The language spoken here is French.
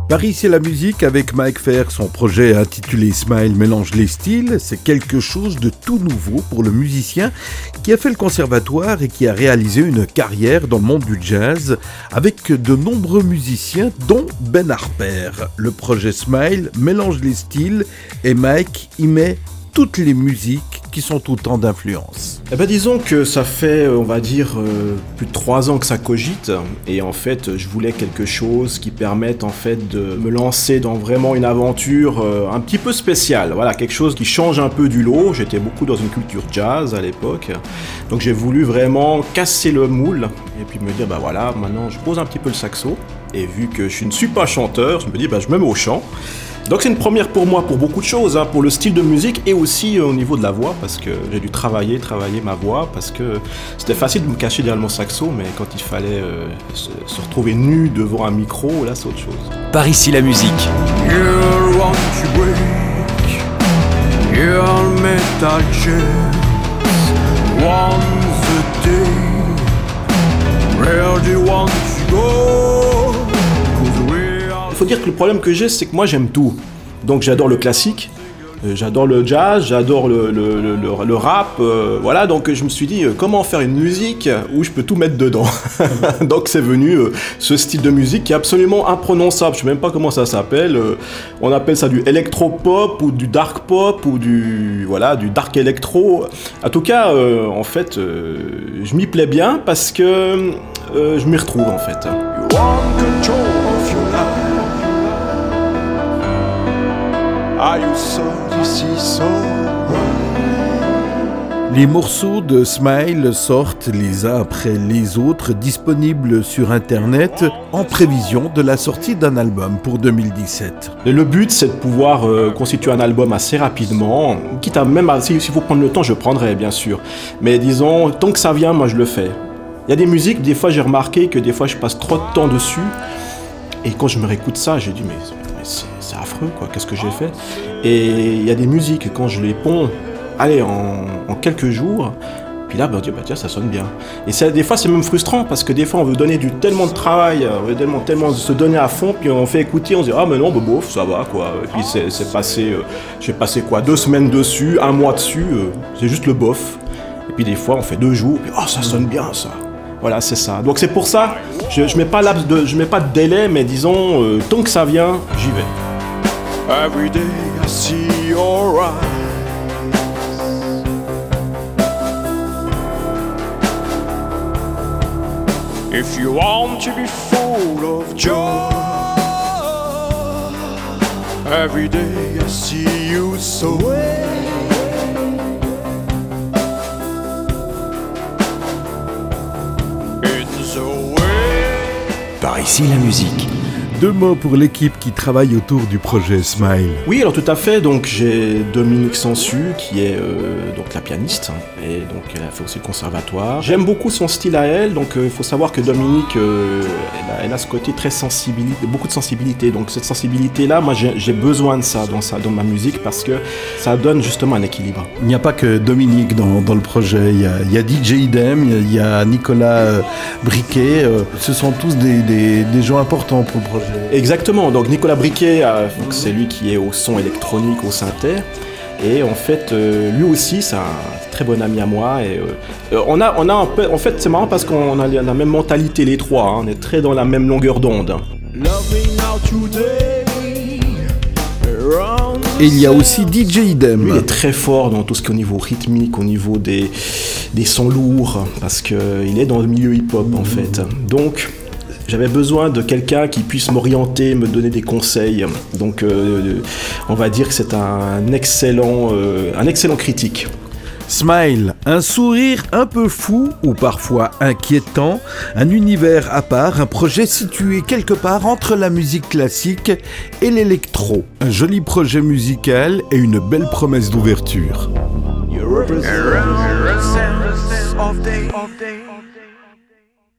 Paris, c'est la musique avec Mike Fair. Son projet intitulé Smile mélange les styles. C'est quelque chose de tout nouveau pour le musicien qui a fait le conservatoire et qui a réalisé une carrière dans le monde du jazz avec de nombreux musiciens dont Ben Harper. Le projet Smile mélange les styles et Mike y met toutes les musiques qui sont autant d'influence. Eh ben disons que ça fait, on va dire, plus de 3 ans que ça cogite, et en fait, je voulais quelque chose qui permette en fait de me lancer dans vraiment une aventure un petit peu spéciale. Voilà, quelque chose qui change un peu du lot. J'étais beaucoup dans une culture jazz à l'époque, donc j'ai voulu vraiment casser le moule et puis me dire, bah voilà, maintenant je pose un petit peu le saxo, et vu que je ne suis pas chanteur, je me dis, bah je me mets au chant. Donc c'est une première pour moi, pour beaucoup de choses, hein, pour le style de musique et aussi au niveau de la voix, parce que j'ai dû travailler ma voix, parce que c'était facile de me cacher derrière mon saxo, mais quand il fallait se retrouver nu devant un micro, là c'est autre chose. Par ici la musique. You want to break your metal chains once a day. Where do you want to go? Il faut dire que le problème que j'ai, c'est que moi j'aime tout. Donc j'adore le classique, j'adore le jazz, j'adore le rap, voilà. Donc je me suis dit comment faire une musique où je peux tout mettre dedans. Donc c'est venu ce style de musique qui est absolument imprononçable. Je sais même pas comment ça s'appelle. On appelle ça du électro-pop ou du dark pop ou du dark électro. En tout cas, en fait, je m'y plais bien parce que je m'y retrouve en fait. You want control of your life. Are you so this is so right? Les morceaux de Smile sortent les uns après les autres, disponibles sur Internet en prévision de la sortie d'un album pour 2017. Le but, c'est de pouvoir constituer un album assez rapidement, quitte à même, s'il faut prendre le temps, je prendrai bien sûr. Mais disons, tant que ça vient, moi je le fais. Il y a des musiques, des fois j'ai remarqué que des fois je passe trop de temps dessus, et quand je me réécoute ça, j'ai dit mais c'est affreux quoi, qu'est-ce que j'ai fait? Et il y a des musiques, quand je les ponds, allez, en quelques jours, puis là, on dit, bah tiens, ça sonne bien. Et ça, des fois, c'est même frustrant, parce que des fois, on veut donner tellement de travail, on veut tellement se donner à fond, puis on fait écouter, on se dit, ah mais non, bah, bof, ça va, quoi. Et puis c'est passé, j'ai passé quoi, 2 semaines dessus, 1 mois dessus, c'est juste le bof. Et puis des fois, on fait 2 jours, puis oh, ça sonne bien, ça. Voilà, c'est ça. Donc c'est pour ça, je mets pas de délai, mais disons, tant que ça vient, j'y vais. Every day I see your eyes. If you want to be full of joy, every day I see you so. Par ici la musique. 2 mots pour l'équipe qui travaille autour du projet Smile. Oui, alors tout à fait. Donc j'ai Dominique Sansu qui est donc la pianiste et donc elle a fait aussi le conservatoire. J'aime beaucoup son style à elle. Donc il faut savoir que Dominique, elle a ce côté très sensibilité, beaucoup de sensibilité. Donc cette sensibilité-là, moi j'ai besoin de ça dans ma musique parce que ça donne justement un équilibre. Il n'y a pas que Dominique dans le projet. Il y a DJ Idem, il y a Nicolas Briquet. Ce sont tous des gens importants pour le projet. Exactement, donc Nicolas Briquet, c'est lui qui est au son électronique, au synthé, et en fait, lui aussi, c'est un très bon ami à moi, et on a un peu, en fait, c'est marrant parce qu'on a la même mentalité les trois, hein, on est très dans la même longueur d'onde. Et il y a aussi DJ Idem. Lui, il est très fort dans tout ce qui est au niveau rythmique, au niveau des sons lourds, parce qu'il est dans le milieu hip-hop, en fait. Donc, j'avais besoin de quelqu'un qui puisse m'orienter, me donner des conseils. Donc, on va dire que c'est un excellent critique. Smile, un sourire un peu fou ou parfois inquiétant, un univers à part, un projet situé quelque part entre la musique classique et l'électro. Un joli projet musical et une belle promesse d'ouverture. of day.